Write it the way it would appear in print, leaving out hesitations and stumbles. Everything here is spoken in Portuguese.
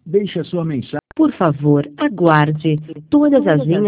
Deixe a sua mensagem. Por favor, aguarde. Todas as linhas